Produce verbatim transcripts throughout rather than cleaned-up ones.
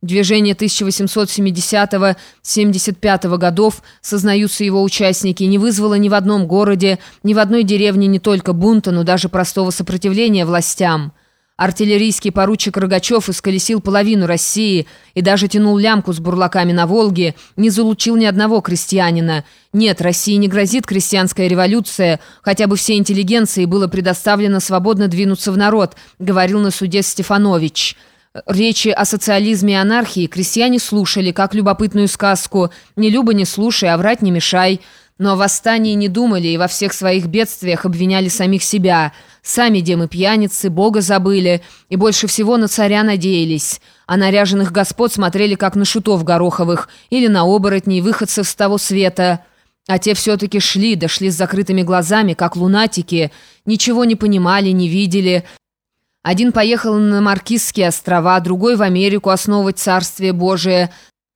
Движение тысяча восемьсот семидесятого — семьдесят пятого годов, сознаются его участники, не вызвало ни в одном городе, ни в одной деревне не только бунта, но даже простого сопротивления властям. Артиллерийский поручик Рогачев исколесил половину России и даже тянул лямку с бурлаками на Волге, не залучил ни одного крестьянина. Нет, России не грозит крестьянская революция, хотя бы всей интеллигенции было предоставлено свободно двинуться в народ, говорил на суде Стефанович. Речи о социализме и анархии крестьяне слушали, как любопытную сказку «Не люба, не слушай, а врать не мешай». Но о восстании не думали и во всех своих бедствиях обвиняли самих себя. Сами демы пьяницы, Бога забыли и больше всего на царя надеялись. А наряженных господ смотрели как на шутов гороховых или на оборотней, выходцев с того света. А те все-таки шли, дошли с закрытыми глазами, как лунатики, ничего не понимали, не видели. Один поехал на Маркизские острова, другой в Америку основывать Царствие Божие.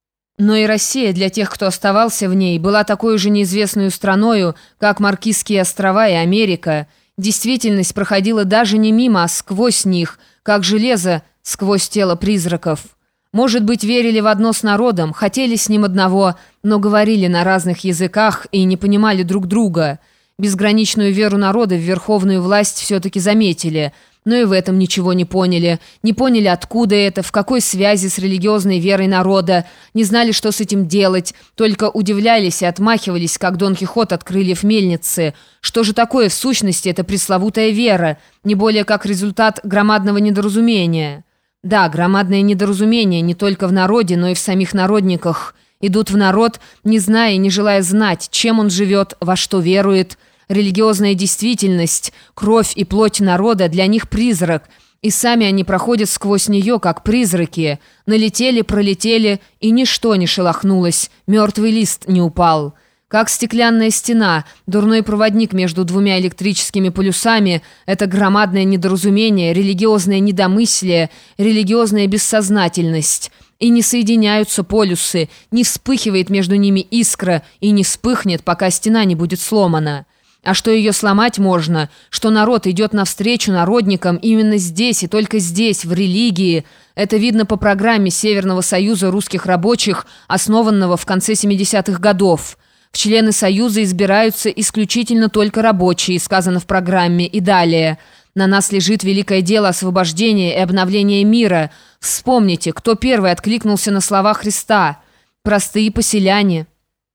Но и Россия для тех, кто оставался в ней, была такой же неизвестной страною, как Маркизские острова и Америка. Действительность проходила даже не мимо, а сквозь них, как железо сквозь тело призраков. Может быть, верили в одно с народом, хотели с ним одного, но говорили на разных языках и не понимали друг друга. Безграничную веру народа в верховную власть все-таки заметили, но и в этом ничего не поняли. Не поняли, откуда это, в какой связи с религиозной верой народа, не знали, что с этим делать, только удивлялись и отмахивались, как Дон Кихот от крыльев мельницы. Что же такое в сущности эта пресловутая вера, не более как результат громадного недоразумения? Да, громадное недоразумение не только в народе, но и в самих народниках. Идут в народ, не зная и не желая знать, чем он живет, во что верует. Религиозная действительность, кровь и плоть народа для них призрак, и сами они проходят сквозь нее, как призраки. Налетели, пролетели, и ничто не шелохнулось, мертвый лист не упал. Как стеклянная стена, дурной проводник между двумя электрическими полюсами – это громадное недоразумение, религиозное недомыслие, религиозная бессознательность. И не соединяются полюсы, не вспыхивает между ними искра и не вспыхнет, пока стена не будет сломана. А что ее сломать можно, что народ идет навстречу народникам именно здесь и только здесь, в религии, это видно по программе Северного союза русских рабочих, основанного в конце семидесятых годов. В члены союза избираются исключительно только рабочие, сказано в программе, и далее. На нас лежит великое дело освобождения и обновления мира. Вспомните, кто первый откликнулся на слова Христа. Простые поселяне.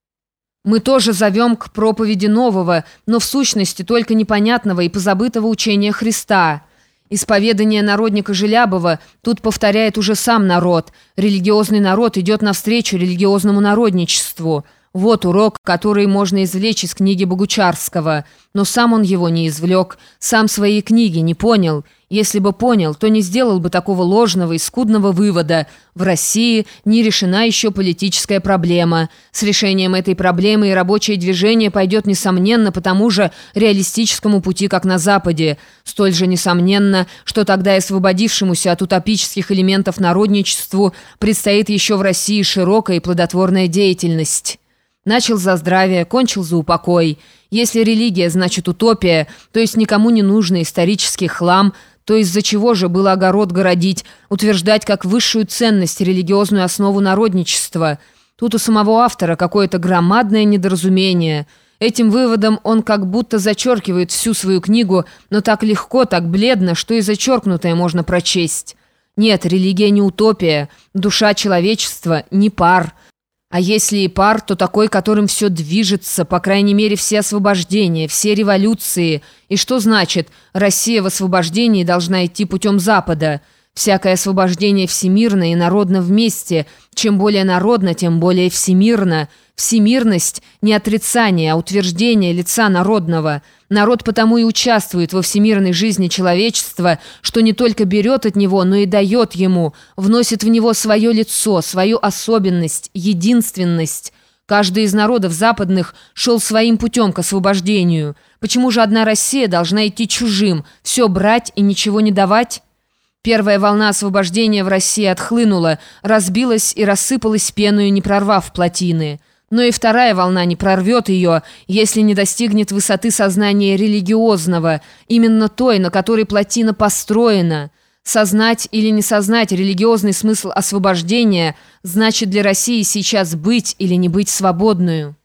Мы тоже зовем к проповеди нового, но в сущности только непонятного и позабытого учения Христа. Исповедание народника Желябова тут повторяет уже сам народ. Религиозный народ идет навстречу религиозному народничеству. Вот урок, который можно извлечь из книги Богучарского. Но сам он его не извлек, сам свои книги не понял. Если бы понял, то не сделал бы такого ложного и скудного вывода. В России не решена еще политическая проблема. С решением этой проблемы и рабочее движение пойдет, несомненно, по тому же реалистическому пути, как на Западе. Столь же несомненно, что тогда и освободившемуся от утопических элементов народничеству предстоит еще в России широкая и плодотворная деятельность. Начал за здравие, кончил за упокой. Если религия значит утопия, то есть никому не нужный исторический хлам, то из-за чего же было огород городить, утверждать как высшую ценность религиозную основу народничества? Тут у самого автора какое-то громадное недоразумение. Этим выводом он как будто зачеркивает всю свою книгу, но так легко, так бледно, что и зачеркнутое можно прочесть. Нет, религия не утопия, душа человечества не пар. А если и пар, то такой, которым все движется, по крайней мере, все освобождения, все революции. И что значит, Россия в освобождении должна идти путем Запада? Всякое освобождение всемирно и народно вместе. Чем более народно, тем более всемирно. Всемирность – не отрицание, а утверждение лица народного. Народ потому и участвует во всемирной жизни человечества, что не только берет от него, но и дает ему, вносит в него свое лицо, свою особенность, единственность. Каждый из народов западных шел своим путем к освобождению. Почему же одна Россия должна идти чужим, все брать и ничего не давать? Первая волна освобождения в России отхлынула, разбилась и рассыпалась пеною, не прорвав плотины. Но и вторая волна не прорвет ее, если не достигнет высоты сознания религиозного, именно той, на которой плотина построена. Сознать или не сознать религиозный смысл освобождения значит для России сейчас быть или не быть свободную.